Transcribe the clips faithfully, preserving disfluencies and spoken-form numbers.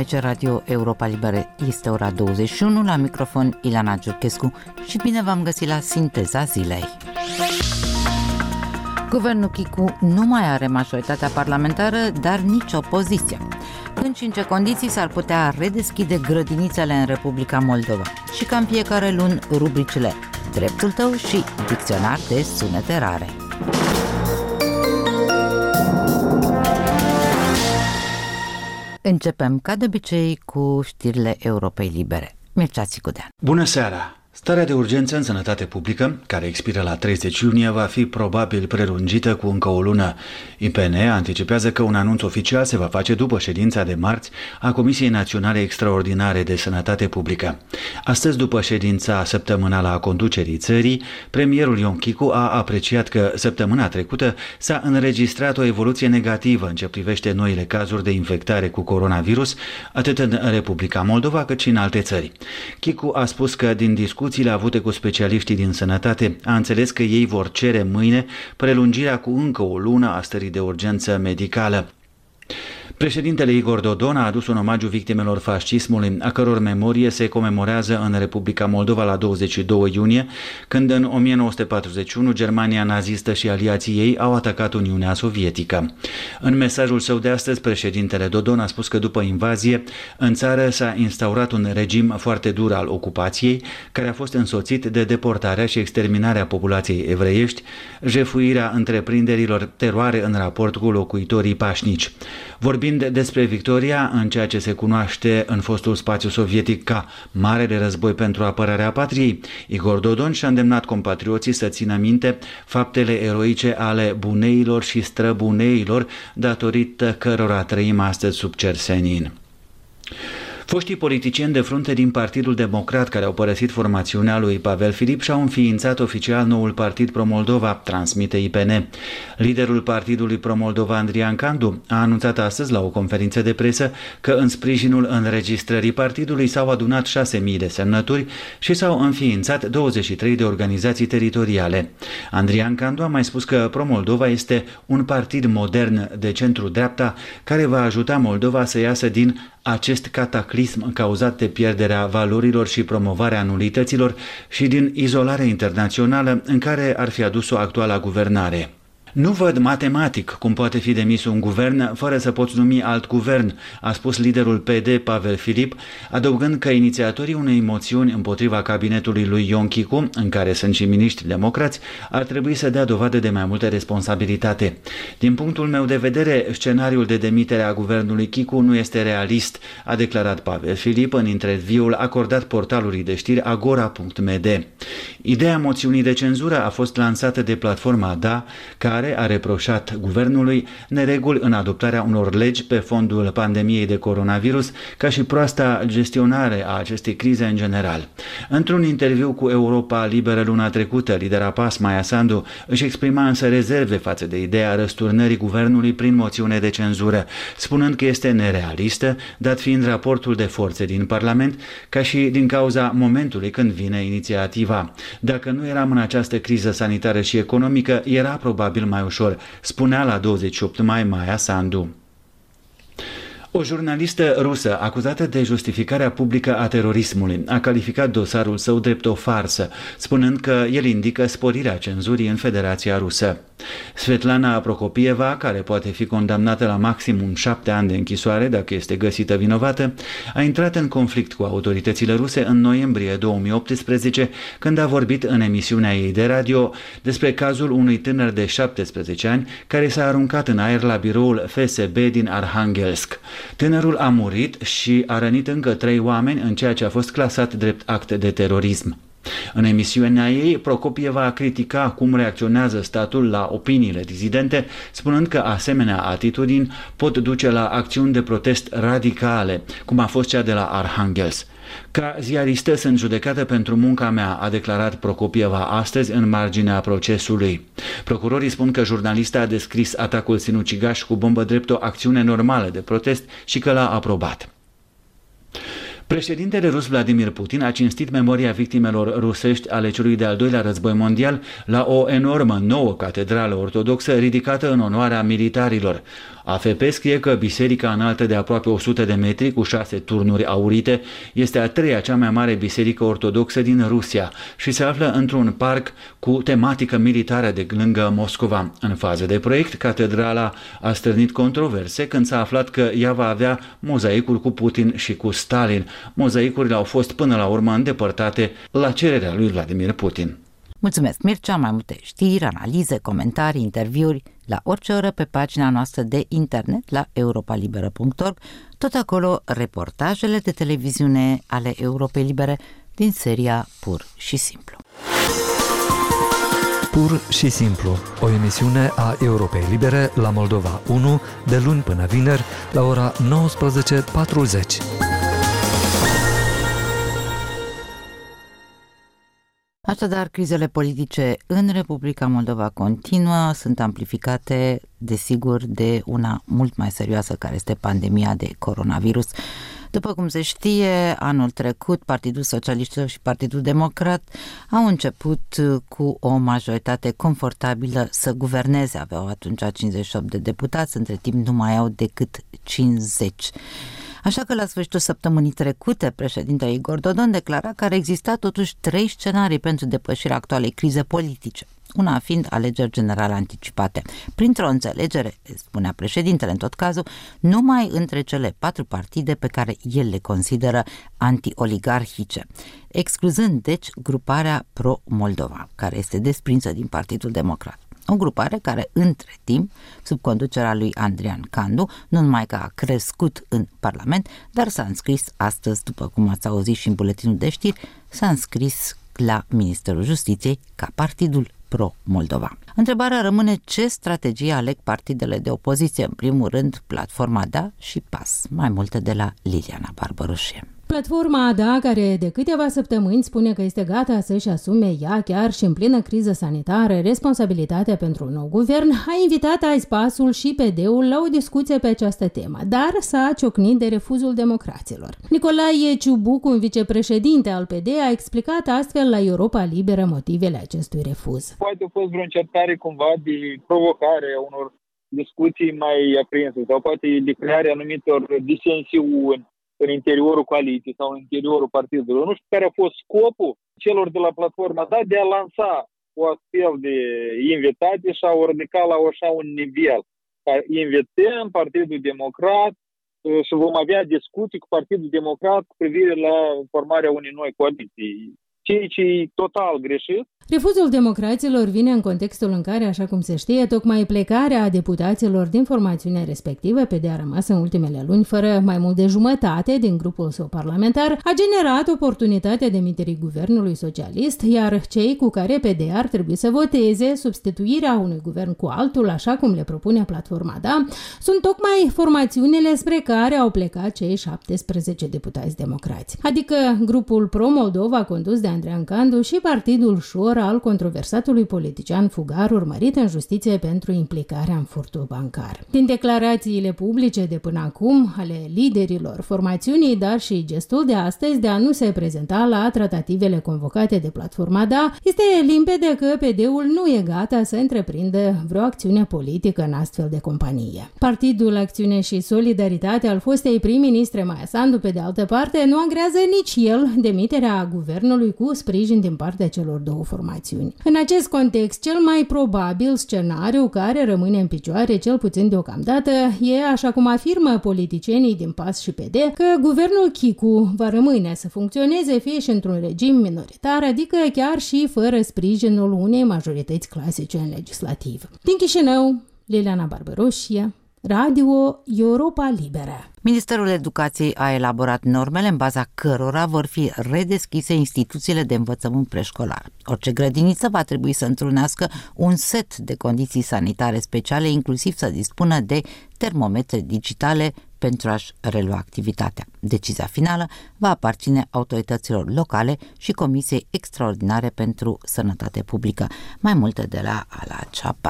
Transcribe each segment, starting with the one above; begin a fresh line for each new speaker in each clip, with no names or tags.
Aici Radio Europa Liberă, este ora douăzeci și unu, la microfon Ileana Giurchescu și bine v-am găsit la Sinteza Zilei. Guvernul Chicu nu mai are majoritatea parlamentară, dar nici opoziția. Când și în ce condiții s-ar putea redeschide grădinițele în Republica Moldova și ca în fiecare lună rubricile Dreptul tău și Dicționar de sunete rare. Începem, ca de obicei, cu știrile Europei Libere. Mircea Țicudean.
Bună seara! Starea de urgență în sănătate publică, care expiră la treizeci iunie, va fi probabil prelungită cu încă o lună. I P N anticipează că un anunț oficial se va face după ședința de marți a Comisiei Naționale Extraordinare de Sănătate Publică. Astăzi, după ședința săptămânală a conducerii țării, premierul Ion Chicu a apreciat că săptămâna trecută s-a înregistrat o evoluție negativă în ce privește noile cazuri de infectare cu coronavirus, atât în Republica Moldova cât și în alte țări. Chicu a spus că din discuții Discuțiile avute cu specialiștii din sănătate, a înțeles că ei vor cere mâine prelungirea cu încă o lună a stării de urgență medicală. Președintele Igor Dodon a adus un omagiu victimelor fascismului, a căror memorie se comemorează în Republica Moldova la douăzeci și doi iunie, când în o mie nouă sute patruzeci și unu Germania nazistă și aliații ei au atacat Uniunea Sovietică. În mesajul său de astăzi, președintele Dodon a spus că după invazie, în țară s-a instaurat un regim foarte dur al ocupației, care a fost însoțit de deportarea și exterminarea populației evreiești, jefuirea întreprinderilor, teroare în raport cu locuitorii pașnici. Vorbind despre victoria în ceea ce se cunoaște în fostul spațiu sovietic ca Marele Război pentru apărarea patriei, Igor Dodon și-a îndemnat compatrioții să țină minte faptele eroice ale buneilor și străbuneilor, datorită cărora trăim astăzi sub cer senin. Foștii politicieni de frunte din Partidul Democrat care au părăsit formațiunea lui Pavel Filip și-au înființat oficial noul partid Pro-Moldova, transmite I P N. Liderul partidului Pro-Moldova, Andrian Candu, a anunțat astăzi la o conferință de presă că în sprijinul înregistrării partidului s-au adunat șase mii de semnături și s-au înființat douăzeci și trei de organizații teritoriale. Andrian Candu a mai spus că Pro-Moldova este un partid modern de centru-dreapta care va ajuta Moldova să iasă din acest cataclism cauzat de pierderea valorilor și promovarea nulităților și din izolarea internațională în care ar fi adus-o actuala guvernare. Nu văd matematic cum poate fi demis un guvern fără să poți numi alt guvern, a spus liderul P D Pavel Filip, adăugând că inițiatorii unei moțiuni împotriva cabinetului lui Ion Chicu, în care sunt și miniștri democrați, ar trebui să dea dovadă de mai multă responsabilitate. Din punctul meu de vedere, scenariul de demitere a guvernului Chicu nu este realist, a declarat Pavel Filip în interviul acordat portalului de știri agora punct m d. Ideea moțiunii de cenzură a fost lansată de platforma D A, care a reproșat guvernului nereguli în adoptarea unor legi pe fondul pandemiei de coronavirus, ca și proasta gestionare a acestei crize în general. Într-un interviu cu Europa Liberă luna trecută, lidera P A S, Maia Sandu, își exprima însă rezerve față de ideea răsturnării guvernului prin moțiune de cenzură, spunând că este nerealistă, dat fiind raportul de forțe din Parlament, ca și din cauza momentului când vine inițiativa. Dacă nu eram în această criză sanitară și economică, era probabil mai ușor, spunea la douăzeci și opt mai Maia Sandu. O jurnalistă rusă acuzată de justificarea publică a terorismului a calificat dosarul său drept o farsă, spunând că el indică sporirea cenzurii în Federația Rusă. Svetlana Prokopieva, care poate fi condamnată la maximum șapte ani de închisoare dacă este găsită vinovată, a intrat în conflict cu autoritățile ruse în noiembrie două mii optsprezece, când a vorbit în emisiunea ei de radio despre cazul unui tânăr de șaptesprezece ani care s-a aruncat în aer la biroul F S B din Arhangelsk. Tânărul a murit și a rănit încă trei oameni în ceea ce a fost clasat drept act de terorism. În emisiunea ei, Prokopieva a criticat cum reacționează statul la opiniile dizidente, spunând că asemenea atitudini pot duce la acțiuni de protest radicale, cum a fost cea de la Arhangelsk. Ca ziaristă sunt judecată pentru munca mea, a declarat Prokopieva astăzi în marginea procesului. Procurorii spun că jurnalista a descris atacul sinucigaș cu bombă drept o acțiune normală de protest și că l-a aprobat. Președintele rus Vladimir Putin a cinstit memoria victimelor rusești ale celui de-al doilea război mondial la o enormă nouă catedrală ortodoxă ridicată în onoarea militarilor. A F P scrie că biserica înaltă de aproape o sută de metri cu șase turnuri aurite este a treia cea mai mare biserică ortodoxă din Rusia și se află într-un parc cu tematică militară de lângă Moscova. În fază de proiect, catedrala a stârnit controverse când s-a aflat că ea va avea mozaicuri cu Putin și cu Stalin. Mozaicurile au fost până la urmă îndepărtate la cererea lui Vladimir Putin.
Mulțumesc, Mircea! Mai multe știri, analize, comentarii, interviuri la orice oră pe pagina noastră de internet la europa liberă punct org. Tot acolo reportajele de televiziune ale Europei Libere din seria Pur și Simplu.
Pur și Simplu, o emisiune a Europei Libere la Moldova unu, de luni până vineri, la ora nouăsprezece patruzeci.
Așadar, crizele politice în Republica Moldova continuă, sunt amplificate, desigur, de una mult mai serioasă, care este pandemia de coronavirus. După cum se știe, anul trecut, Partidul Socialist și Partidul Democrat au început cu o majoritate confortabilă să guverneze. Aveau atunci cincizeci și opt de deputați, între timp nu mai au decât cincizeci. Așa că la sfârșitul săptămânii trecute, președintele Igor Dodon declara că ar exista totuși trei scenarii pentru depășirea actualei crize politice, una fiind alegeri generale anticipate. Printr-o înțelegere, spunea președintele în tot cazul, numai între cele patru partide pe care el le consideră anti-oligarhice, excluzând deci gruparea Pro-Moldova, care este desprinsă din Partidul Democrat. O grupare care, între timp, sub conducerea lui Andrian Candu, nu numai că a crescut în Parlament, dar s-a înscris astăzi, după cum ați auzit și în buletinul de știri, s-a înscris la Ministerul Justiției ca Partidul Pro-Moldova. Întrebarea rămâne ce strategie aleg partidele de opoziție, în primul rând Platforma D A și P A S. Mai multe de la Liliana Barbaroșie.
Platforma D A, care de câteva săptămâni spune că este gata să-și asume ea, chiar și în plină criză sanitară, responsabilitatea pentru un nou guvern, a invitat azi P A S-ul și P D-ul la o discuție pe această temă, dar s-a ciocnit de refuzul democraților. Nicolae Ciubucu, un vicepreședinte al P D, a explicat astfel la Europa Liberă motivele acestui refuz.
Poate a fost vreo încercare cumva de provocare a unor discuții mai aprinse sau poate de crearea anumitor disensiuni în interiorul coaliției sau în interiorul partidului. Nu știu care a fost scopul celor de la Platforma D A de a lansa o astfel de invitație și a o ridica la așa un nivel. Invităm Partidul Democrat și vom avea discuții cu Partidul Democrat cu privire la formarea unei noi coaliții. Ceea ce e total greșit.
Refuzul democraților vine în contextul în care, așa cum se știe, tocmai plecarea deputaților din formațiunea respectivă, P D a rămas în ultimele luni fără mai mult de jumătate din grupul său parlamentar, a generat oportunitatea demiterii guvernului socialist, iar cei cu care P D ar trebui să voteze substituirea unui guvern cu altul, așa cum le propune Platforma D A, sunt tocmai formațiunile spre care au plecat cei șaptesprezece deputați democrați, adică grupul Pro-Moldova condus de Andrian Candu și Partidul Șor al controversatului politician fugar urmărit în justiție pentru implicarea în furtul bancar. Din declarațiile publice de până acum ale liderilor formațiunii, dar și gestul de astăzi de a nu se prezenta la tratativele convocate de Platforma D A, este limpede că P D-ul nu e gata să întreprindă vreo acțiune politică în astfel de companie. Partidul Acțiune și Solidaritate al fostei prim-ministre Maia Sandu, pe de altă parte, nu agrează nici el demiterea guvernului cu sprijin din partea celor două formațiuni. În acest context, cel mai probabil scenariu care rămâne în picioare, cel puțin deocamdată, e, așa cum afirmă politicienii din P A S și P D, că guvernul Chicu va rămâne să funcționeze fie și într-un regim minoritar, adică chiar și fără sprijinul unei majorități clasice în legislativ. Din Chișinău, Liliana Barbaroșie, Radio Europa Liberă.
Ministerul Educației a elaborat normele în baza cărora vor fi redeschise instituțiile de învățământ preșcolar. Orice grădiniță va trebui să întrunească un set de condiții sanitare speciale, inclusiv să dispună de termometre digitale pentru a-și relua activitatea. Decizia finală va aparține autorităților locale și Comisiei Extraordinare pentru Sănătate Publică. Mai multe de la Ala Ceapai.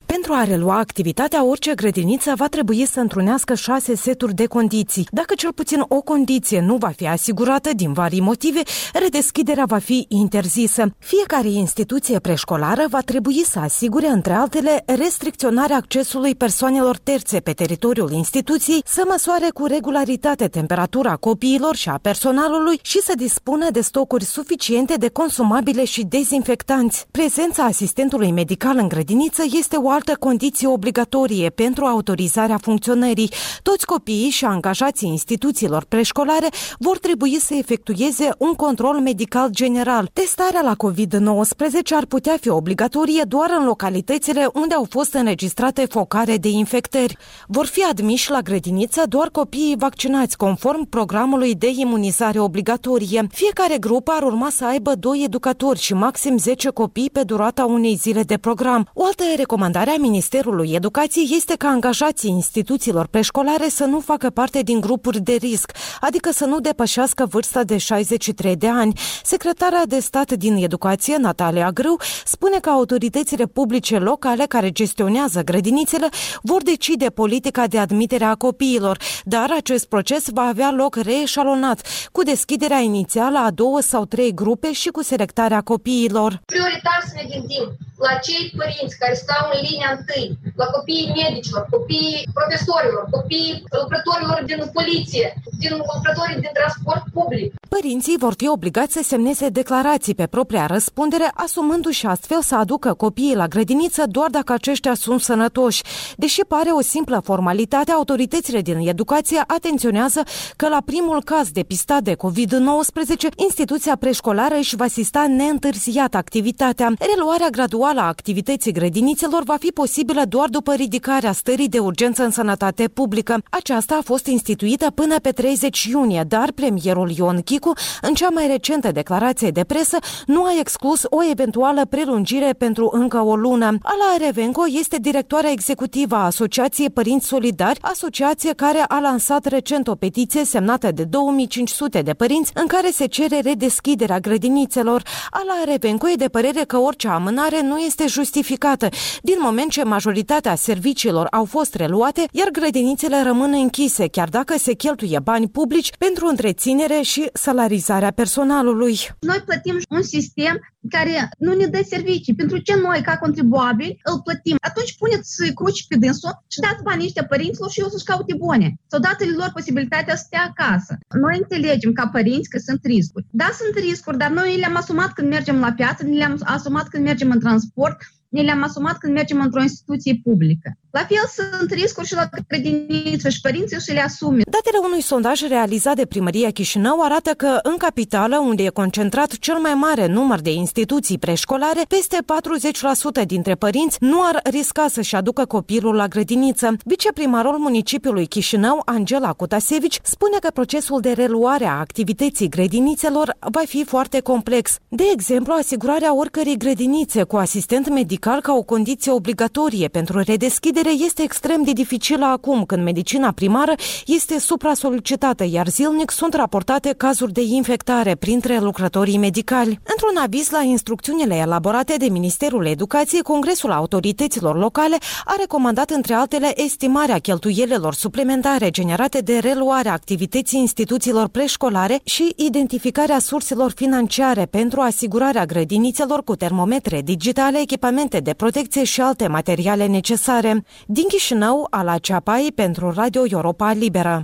Pentru a relua activitatea, orice grădiniță va trebui să întrunească șase seturi de condiții. Dacă cel puțin o condiție nu va fi asigurată din vari motive, redeschiderea va fi interzisă. Fiecare instituție preșcolară va trebui să asigure, între altele, restricționarea accesului persoanelor terțe pe teritoriul instituției, să măsoare cu regularitate temperatura copiilor și a personalului și să dispună de stocuri suficiente de consumabile și dezinfectanți. Prezența asistentului medical în grădiniță este o altă condiție obligatorie pentru autorizarea funcționării. Toți copiii și angajații instituțiilor preșcolare vor trebui să efectueze un control medical general. Testarea la covid nouăsprezece ar putea fi obligatorie doar în localitățile unde au fost înregistrate focare de infectări. Vor fi admiși la grădiniță doar copiii vaccinați conform programului de imunizare obligatorie. Fiecare grup ar urma să aibă doi educatori și maxim zece copii pe durata unei zile de program. O altă recomandare a Ministerului Educației este ca angajații instituțiilor preșcolare să nu facă parte din grupuri de risc, adică să nu depășească vârsta de șaizeci și trei de ani. Secretara de stat din Educație, Natalia Grâu, spune că autoritățile publice locale care gestionează grădinițele vor decide politica de admitere a copiilor, dar acest proces va avea loc reeșalonat, cu deschiderea inițială a două sau trei grupe și cu selectarea copiilor.
Prioritar să ne gândim la cei părinți care stau în linia întâi, la copiii medicilor, copiii profesorilor, copiii lucrătorilor din poliție, din lucrătorii din transport public.
Părinții vor fi obligați să semneze declarații pe propria răspundere, asumându-și astfel să aducă copiii la grădiniță doar dacă aceștia sunt sănătoși. Deși pare o simplă formalitate, autoritățile din educație atenționează că la primul caz depistat de covid nouăsprezece, instituția preșcolară își va asista neîntârziat activitatea. Reluarea graduală a activității grădinițelor va fi posibilă doar după ridicarea stării de urgență în sănătate publică. Aceasta a fost instituită până pe treizeci iunie, dar premierul Ion Chicu, în cea mai recentă declarație de presă, nu a exclus o eventuală prelungire pentru încă o lună. Ala Revenco este directoarea executivă a Asociației Părinți Solidari, asociație care a lansat recent o petiție semnată de două mii cinci sute de părinți în care se cere redeschiderea grădinițelor. Ala Revenco e de părere că orice amânare nu este justificată, din moment ce majoritatea serviciilor au fost reluate, iar grădinițele rămân închise, chiar dacă se cheltuie bani publici pentru întreținere și salarizarea personalului.
Noi plătim un sistem care nu ne dă servicii. Pentru ce noi, ca contribuabili, îl plătim? Atunci puneți cruci pe dânsul și dați banii ăștia părinților și eu să-și caute bune. Sau dați-le lor posibilitatea să stea acasă. Noi înțelegem ca părinți că sunt riscuri. Da, sunt riscuri, dar noi le-am asumat când mergem la piață, le-am asumat când mergem în transport, ne le-am asumat când mergem într-o instituție publică. La fel sunt riscuri și la grădiniță și părinții și le asume.
Datele unui sondaj realizat de Primăria Chișinău arată că în capitală, unde e concentrat cel mai mare număr de instituții preșcolare, peste patruzeci la sută dintre părinți nu ar risca să-și aducă copilul la grădiniță. Viceprimarul municipiului Chișinău, Angela Cutasevici, spune că procesul de reluare a activității grădinițelor va fi foarte complex. De exemplu, asigurarea oricărei grădinițe cu asistent medical ca o condiție obligatorie pentru redeschidere este extrem de dificilă acum, când medicina primară este supra-solicitată, iar zilnic sunt raportate cazuri de infectare printre lucrătorii medicali. Într-un aviz la instrucțiunile elaborate de Ministerul Educației, Congresul Autorităților Locale a recomandat, între altele, estimarea cheltuielilor suplimentare generate de reluarea activității instituțiilor preșcolare și identificarea surselor financiare pentru asigurarea grădinițelor cu termometre digitale, echipamente de protecție și alte materiale necesare. Din Chișinău, Ala Ceapai pentru Radio Europa Liberă.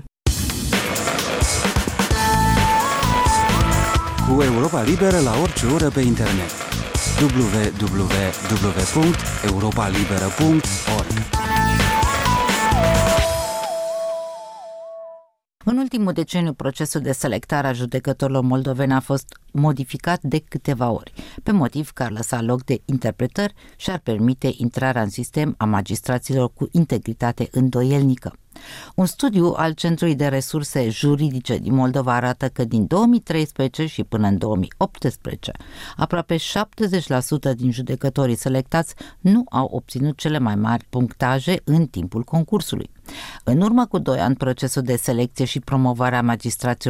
Cu Europa Liberă la orice oră pe internet. w w w punct europa liberă punct org.
În ultimul deceniu, procesul de selectare a judecătorilor moldoveni a fost modificat de câteva ori, pe motiv că ar lăsa loc de interpretări și ar permite intrarea în sistem a magistraților cu integritate îndoielnică. Un studiu al Centrului de Resurse Juridice din Moldova arată că din două mii treisprezece și până în două mii optsprezece, aproape șaptezeci la sută din judecătorii selectați nu au obținut cele mai mari punctaje în timpul concursului. În urmă cu doi ani, procesul de selecție și promovare a magistraților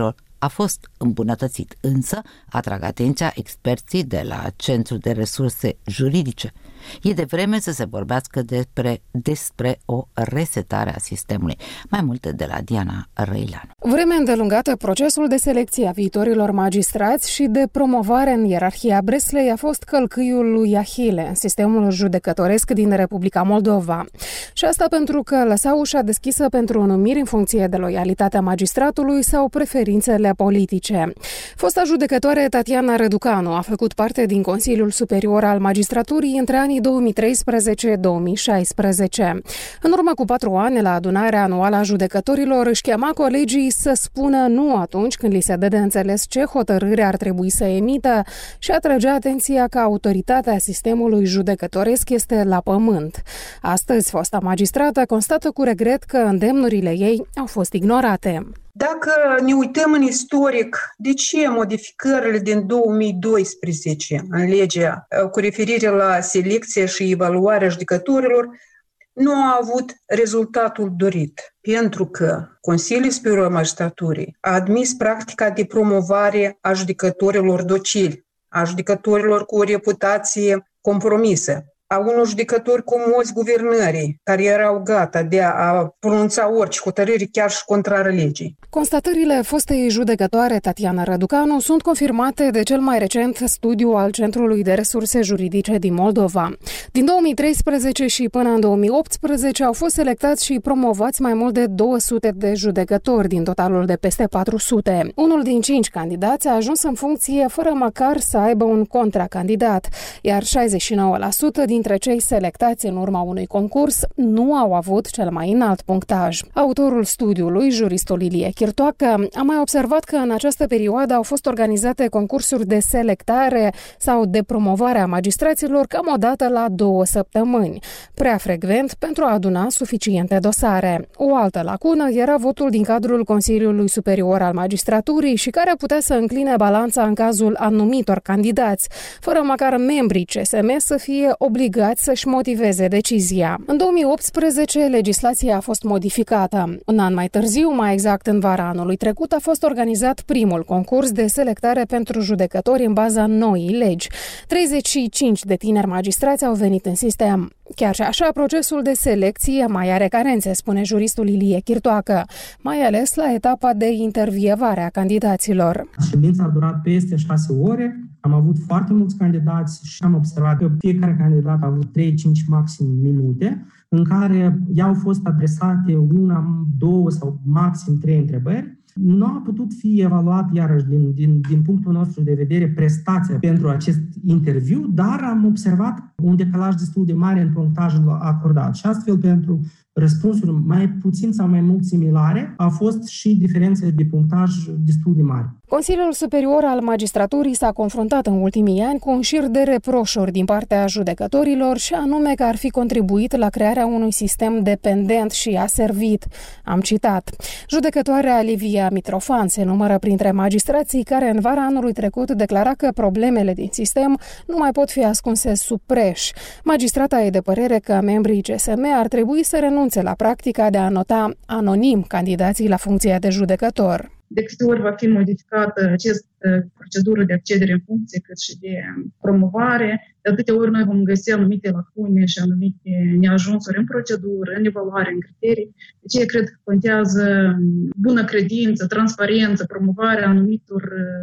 a fost îmbunătățit, însă atrag atenția experții de la Centrul de Resurse Juridice. E de vreme să se vorbească despre, despre o resetare a sistemului. Mai multe de la Diana Răileanu.
Vreme îndelungată, procesul de selecție a viitorilor magistrați și de promovare în ierarhia Breslei a fost călcâiul lui Ahile în sistemul judecătoresc din Republica Moldova. Și asta pentru că lăsa ușa deschisă pentru numiri în funcție de loialitatea magistratului sau preferințele politice. Fosta judecătoare Tatiana Răducanu a făcut parte din Consiliul Superior al Magistraturii între anii două mii treisprezece două mii șaisprezece. În urmă cu patru ani, la adunarea anuală a judecătorilor, își chema colegii să spună nu atunci când li se dă de înțeles ce hotărâre ar trebui să emită și atrăgea atenția că autoritatea sistemului judecătoresc este la pământ. Astăzi, fosta magistrată constată cu regret că îndemnurile ei au fost ignorate.
Dacă ne uităm în istoric, de ce modificările din două mii doisprezece în legea cu referire la selecția și evaluarea judecătorilor nu a avut rezultatul dorit? Pentru că Consiliul Superior al Magistraturii a admis practica de promovare a judecătorilor docili, a judecătorilor cu o reputație compromisă, a unor judecători cu mulți guvernări care erau gata de a pronunța orice hotărâre, chiar și contrară legii.
Constatările fostei judecătoare Tatiana Răducanu sunt confirmate de cel mai recent studiu al Centrului de Resurse Juridice din Moldova. Din două mii treisprezece și până în două mii optsprezece au fost selectați și promovați mai mult de două sute de judecători din totalul de peste patru sute. Unul din cinci candidați a ajuns în funcție fără măcar să aibă un contracandidat, iar șaizeci și nouă la sută dintre cei selectați în urma unui concurs nu au avut cel mai înalt punctaj. Autorul studiului, juristul Ilie Chirtoacă, a mai observat că în această perioadă au fost organizate concursuri de selectare sau de promovare a magistraților cam o dată la două săptămâni, prea frecvent pentru a aduna suficiente dosare. O altă lacună era votul din cadrul Consiliului Superior al Magistraturii și care putea să încline balanța în cazul anumitor candidați, fără măcar membrii C S M să fie obligați să-și motiveze decizia. În două mii optsprezece, legislația a fost modificată. Un an mai târziu, mai exact în vara anului trecut, a fost organizat primul concurs de selectare pentru judecători în baza noii legi. treizeci și cinci de tineri magistrați au venit în sistem. Chiar și așa, procesul de selecție mai are carențe, spune juristul Ilie Chirtoacă, mai ales la etapa de intervievare a candidaților.
Ședința a durat peste șase ore, am avut foarte mulți candidați și am observat că fiecare candidat a avut trei cinci maxim minute, în care i-au fost adresate una, două sau maxim trei întrebări. Nu a putut fi evaluat, iarăși, din, din, din punctul nostru de vedere, prestația pentru acest interviu, dar am observat un decalaj destul de mare în punctajul acordat. Și astfel, pentru răspunsuri mai puțin sau mai mult similare, a fost și diferențe de punctaj destul de mari.
Consiliul Superior al Magistraturii s-a confruntat în ultimii ani cu un șir de reproșuri din partea judecătorilor și anume că ar fi contribuit la crearea unui sistem dependent și aservit. Am citat. Judecătoarea Livia Mitrofan se numără printre magistrații care în vara anului trecut declara că problemele din sistem nu mai pot fi ascunse sub preș. Magistrata e de părere că membrii C S M ar trebui să renunțe la practica de a nota anonim candidații la funcția de judecător.
De câte ori va fi modificată această procedură de accedere în funcție, cât și de promovare, de atâtea ori noi vom găsi anumite lacune și anumite neajunsuri în procedură, în evaluare, în criterii. De aceea cred că contează bună credință, transparență, promovarea anumitor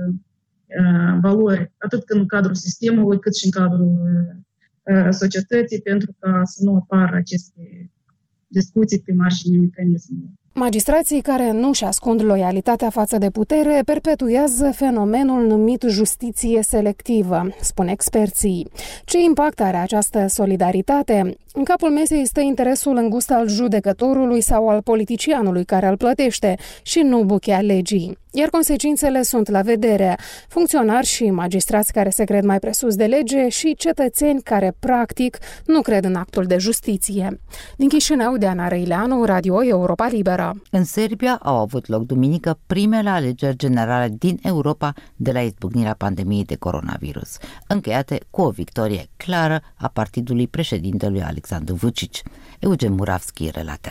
uh, valori, atât în cadrul sistemului, cât și în cadrul uh, societății, pentru ca să nu apară aceste discuții pe marginea mecanismului.
Magistrații care nu-și ascund loialitatea față de putere perpetuează fenomenul numit justiție selectivă, spun experții. Ce impact are această solidaritate? În capul mesei stă interesul îngust al judecătorului sau al politicianului care îl plătește și nu buchea legii. Iar consecințele sunt la vedere. Funcționari și magistrați care se cred mai presus de lege și cetățeni care, practic, nu cred în actul de justiție. Din Chișinău, Diana Răileanu, Radio Europa Liberă.
În Serbia au avut loc duminică primele alegeri generale din Europa de la izbucnirea pandemiei de coronavirus, încheiate cu o victorie clară a partidului președintelui Alexandru Vučić. Eugen Muravski relatează.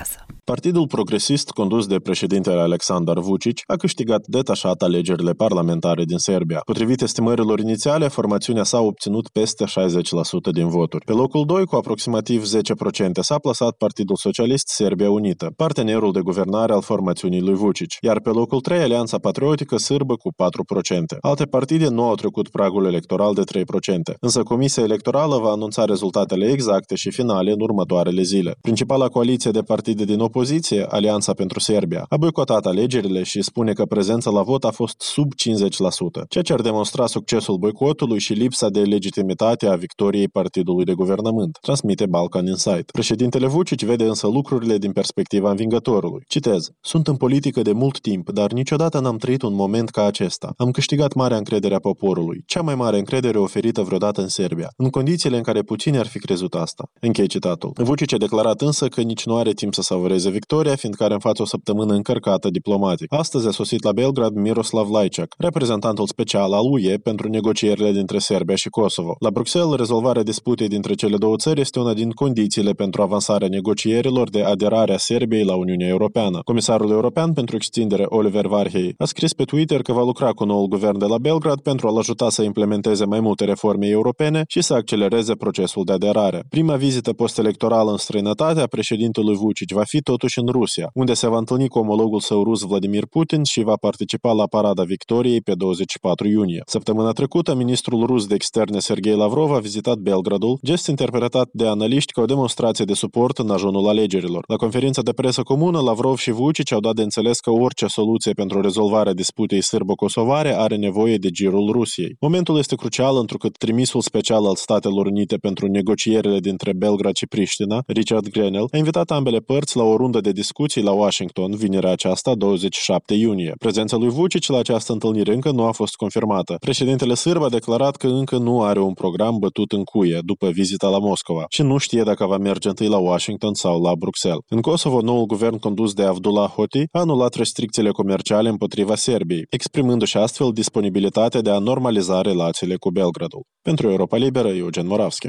Partidul progresist, condus de președintele Aleksandar Vučić, a câștigat detașat alegerile parlamentare din Serbia. Potrivit estimărilor inițiale, formațiunea s-a obținut peste șaizeci la sută din voturi. Pe locul doi, cu aproximativ zece la sută, s-a plasat Partidul Socialist Serbia Unită, partenerul de guvernare al formațiunii lui Vučić, iar pe locul trei, Alianța Patriotică Sârbă cu patru la sută. Alte partide nu au trecut pragul electoral de trei la sută, însă Comisia Electorală va anunța rezultatele exacte și finale în următoarele zile. Principala coaliție de partide din opoziție, Alianța pentru Serbia, a boicotat alegerile și spune că prezența la vot a fost sub cincizeci la sută, ceea ce ar demonstra succesul boicotului și lipsa de legitimitate a victoriei partidului de guvernământ, transmite Balkan Insight. Președintele Vučić vede însă lucrurile din perspectiva învingătorului. Citez: "Sunt în politică de mult timp, dar niciodată n-am trăit un moment ca acesta. Am câștigat marea încredere a poporului, cea mai mare încredere oferită vreodată în Serbia, în condițiile în care puțini ar fi crezut asta." Închei citatul. Vučić a declarat însă că nici nu are timp să savureze victoria, fiindcă are în față o săptămână încărcată diplomatic. Astăzi a sosit la Belgrad Miroslav Lajčák, reprezentantul special al U E pentru negocierile dintre Serbia și Kosovo. La Bruxelles, rezolvarea disputei dintre cele două țări este una din condițiile pentru avansarea negocierilor de aderare a Serbiei la Uniunea Europeană. Comisarul european pentru extindere Oliver Varhey a scris pe Twitter că va lucra cu noul guvern de la Belgrad pentru a-l ajuta să implementeze mai multe reforme europene și să accelereze procesul de aderare. Prima vizită post-electorală în străinătate a președintelui Vučić va fi totuși în Rusia, unde se va întâlni cu omologul său rus Vladimir Putin și va participa la Parada Victoriei pe douăzeci și patru iunie. Săptămâna trecută, ministrul rus de externe Sergei Lavrov a vizitat Belgradul, gest interpretat de analiști ca o demonstrație de suport în ajunul alegerilor. La conferința de presă comună, Lavrov și Vučić au dat de înțeles că orice soluție pentru rezolvarea disputei sârbo-kosovare are nevoie de girul Rusiei. Momentul este crucial întrucât trimisul special al Statelor Unite pentru negocierile dintre Belgrad și Priștina, Richard Grenell, a invitat ambele părți la o rundă de discuții la Washington vinerea aceasta, douăzeci și șapte iunie. Prezența lui Vučić la această întâlnire încă nu a fost confirmată. Președintele sârb a declarat că încă nu are un program bătut în cuie după vizita la Moscova și nu știe dacă va merge întâi la Washington sau la Bruxelles. În Kosovo, noul guvern condus de Abdullah Hoti a anulat restricțiile comerciale împotriva Serbiei, exprimându-și astfel disponibilitatea de a normaliza relațiile cu Belgradul. Pentru Europa Liberă, Eugen Moravski.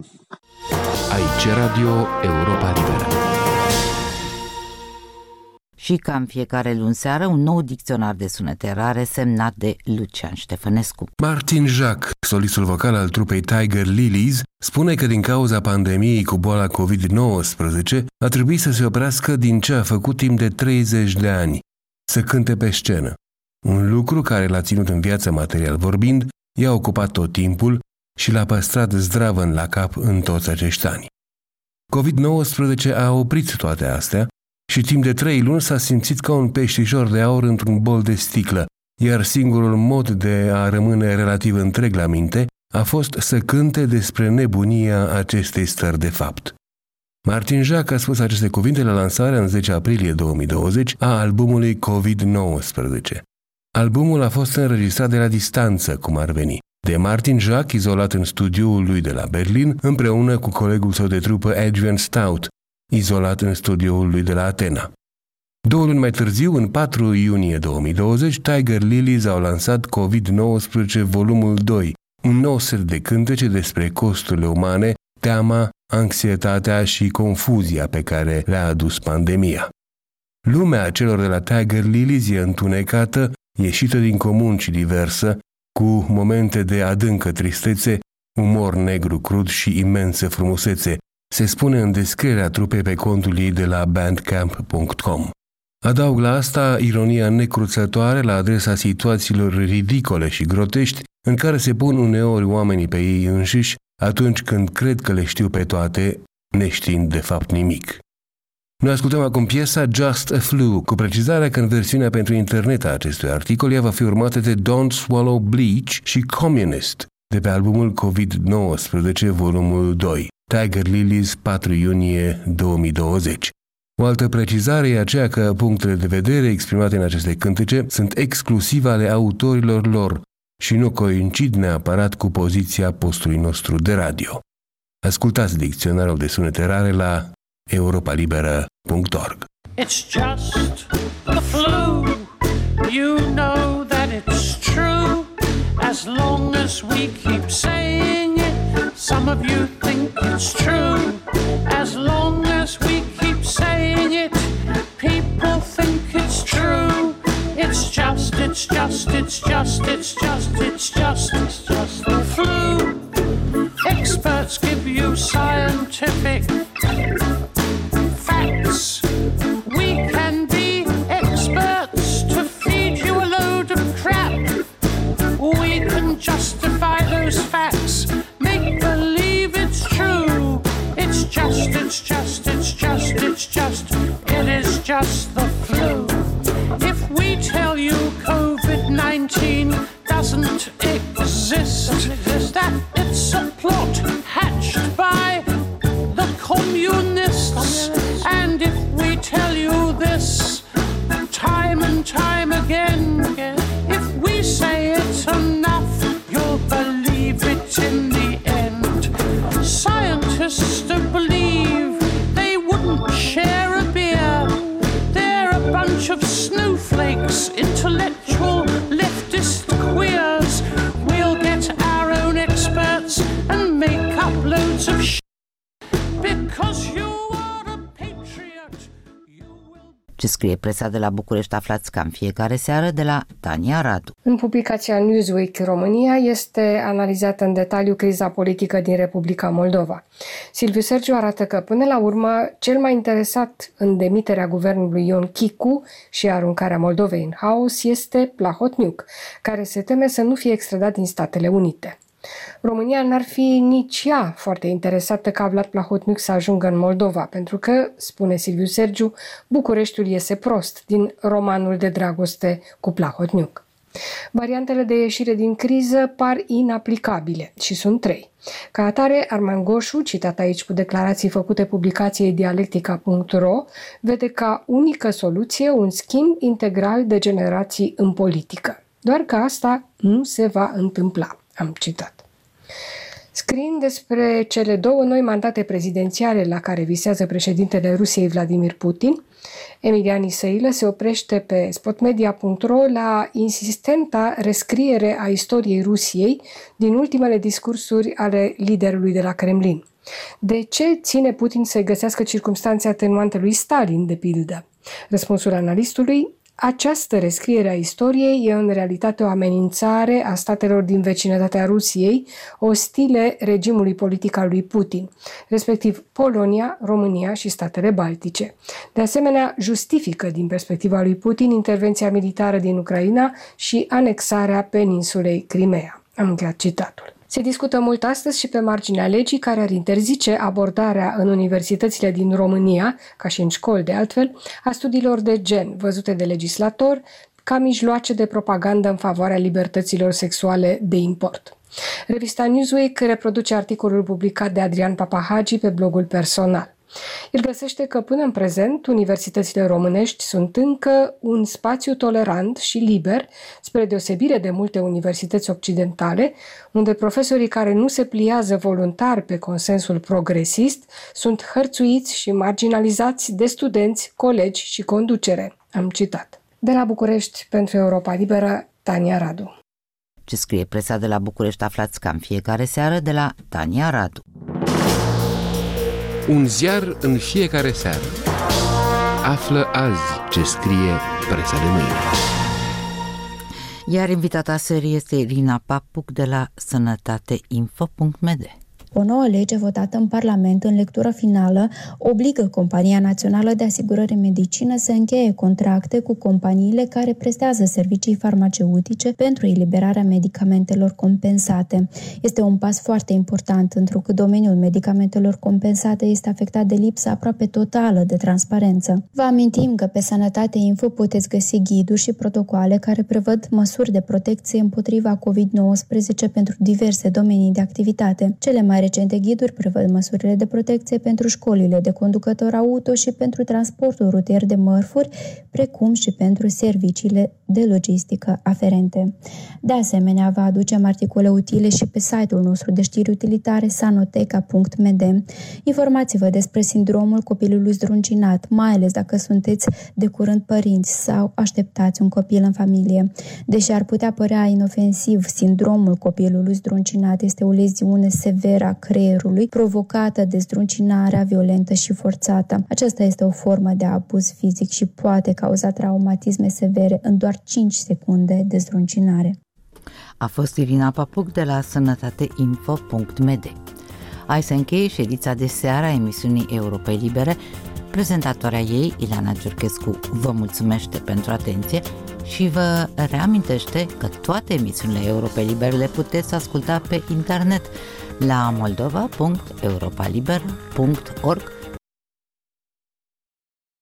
Aici Radio Europa Liberă.
Și ca în fiecare luni seară, un nou dicționar de sunete rare semnat de Lucian Ștefănescu.
Martin Jacques, solistul vocal al trupei Tiger Lilies, spune că din cauza pandemiei cu boala covid nouăsprezece a trebuit să se oprească din ce a făcut timp de treizeci de ani, să cânte pe scenă. Un lucru care l-a ținut în viață material vorbind, i-a ocupat tot timpul și l-a păstrat zdravăn la cap în toți acești ani. covid nouăsprezece a oprit toate astea și timp de trei luni s-a simțit ca un peștișor de aur într-un bol de sticlă, iar singurul mod de a rămâne relativ întreg la minte a fost să cânte despre nebunia acestei stări de fapt. Martin Jacques a spus aceste cuvinte la lansarea în zece aprilie două mii douăzeci a albumului covid nouăsprezece. Albumul a fost înregistrat de la distanță, cum ar veni, de Martin Jacques, izolat în studioul lui de la Berlin, împreună cu colegul său de trupă Adrian Stout, izolat în studioul lui de la Atena. Două luni mai târziu, în patru iunie două mii douăzeci, Tiger Lilies au lansat covid nouăsprezece volumul doi, un nou set de cântece despre costurile umane, teama, anxietatea și confuzia pe care le-a adus pandemia. Lumea celor de la Tiger Lilies e întunecată, ieșită din comun și diversă, cu momente de adâncă tristețe, umor negru crud și imensă frumusețe, se spune în descrierea trupei pe contul ei de la bandcamp punct com. Adaug la asta ironia necruțătoare la adresa situațiilor ridicole și grotești în care se pun uneori oamenii pe ei înșiși atunci când cred că le știu pe toate, neștiind de fapt nimic. Noi ascultăm acum piesa Just a Flu, cu precizarea că în versiunea pentru internet a acestui articol ea va fi urmată de Don't Swallow Bleach și Communist, de pe albumul covid nouăsprezece volumul doi, Tiger Lilies, patru iunie două mii douăzeci. O altă precizare e aceea că punctele de vedere exprimate în aceste cântece sunt exclusiv ale autorilor lor și nu coincid neapărat cu poziția postului nostru de radio. Ascultați dicționarul de sunete rare la europa liberă punct org.
It's just the flu. You know that it's true. As long as we keep saying it, some of you think it's true. As long as we keep saying it, it's just, it's just, it's just, it's just the flu. Experts give you scientific facts. We can be experts to feed you a load of crap. We can justify those facts, make believe it's true. It's just, it's just, it's just, it's just, it is just the flu. If we tell you COVID nineteen doesn't exist, that it's a plot hatched by the communists, and if we tell you this time and time again, if we say it's enough, you'll believe it in the end. Scientists don't believe, they wouldn't share a beer. They're a bunch of snowflakes, intellectual leftist queers. We'll get our own experts and make up loads of shit because you are a patriot.
Ce scrie presa de la București aflați ca în fiecare seară de la Tania Radu.
În publicația Newsweek România este analizată în detaliu criza politică din Republica Moldova. Silviu Sergiu arată că, până la urmă, cel mai interesat în demiterea guvernului Ion Chicu și aruncarea Moldovei în haos este Plahotniuc, care se teme să nu fie extradat din Statele Unite. România n-ar fi nici ea foarte interesată ca Vlad Plahotniuc să ajungă în Moldova, pentru că, spune Silviu Sergiu, Bucureștiul iese prost din romanul de dragoste cu Plahotniuc. Variantele de ieșire din criză par inaplicabile și sunt trei. Ca atare, Arman Goșu, citat aici cu declarații făcute publicației dialectica punct ro, vede ca unică soluție un schimb integral de generații în politică. Doar că asta nu se va întâmpla. Am citat. Scriind despre cele două noi mandate prezidențiale la care visează președintele Rusiei Vladimir Putin, Emilian Isăilă se oprește pe spotmedia punct ro la insistenta rescriere a istoriei Rusiei din ultimele discursuri ale liderului de la Kremlin. De ce ține Putin să găsească circumstanțe atenuante lui Stalin, de pildă? Răspunsul analistului: această rescriere a istoriei e în realitate o amenințare a statelor din vecinătatea Rusiei, ostile regimului politic al lui Putin, respectiv Polonia, România și statele Baltice. De asemenea, justifică din perspectiva lui Putin intervenția militară din Ucraina și anexarea peninsulei Crimea. Am încheiat citatul. Se discută mult astăzi și pe marginea legii care ar interzice abordarea în universitățile din România, ca și în școli de altfel, a studiilor de gen văzute de legislator ca mijloace de propagandă în favoarea libertăților sexuale de import. Revista Newsweek reproduce articolul publicat de Adrian Papahagi pe blogul personal. El găsește că până în prezent universitățile românești sunt încă un spațiu tolerant și liber, spre deosebire de multe universități occidentale, unde profesorii care nu se pliază voluntar pe consensul progresist sunt hărțuiți și marginalizați de studenți, colegi și conducere. Am citat. De la București, pentru Europa Liberă, Tania Radu.
Ce scrie presa de la București aflați ca în fiecare seară de la Tania Radu.
Un ziar în fiecare seară. Află azi ce scrie presa de mâine.
Iar invitata serii este Irina Papuc de la sănătateinfo punct m d.
O nouă lege votată în Parlament în lectură finală obligă Compania Națională de Asigurări Medicină să încheie contracte cu companiile care prestează servicii farmaceutice pentru eliberarea medicamentelor compensate. Este un pas foarte important, întrucât domeniul medicamentelor compensate este afectat de lipsa aproape totală de transparență. Vă amintim că pe Sănătate.info puteți găsi ghiduri și protocoale care prevăd măsuri de protecție împotriva covid nouăsprezece pentru diverse domenii de activitate. Cele mai recente ghiduri prevăd măsurile de protecție pentru școlile de conducător auto și pentru transportul rutier de mărfuri, precum și pentru serviciile de logistică aferente. De asemenea, vă aducem articole utile și pe site-ul nostru de știri utilitare sanoteca punct m d. Informați-vă despre sindromul copilului zdruncinat, mai ales dacă sunteți de curând părinți sau așteptați un copil în familie. Deși ar putea părea inofensiv, sindromul copilului zdruncinat este o leziune severă a a creierului provocată de zdruncinarea violentă și forțată. Aceasta este o formă de abuz fizic și poate cauza traumatisme severe în doar cinci secunde de zdruncinare.
A fost Irina Papuc de la sănătateinfo punct m d. Hai să încheie ședința de seară a emisiunii Europei Libere. Prezentatoarea ei, Ileana Giurchescu, vă mulțumește pentru atenție și vă reamintește că toate emisiunile Europei Libere le puteți asculta pe internet la moldova punct europa liber punct org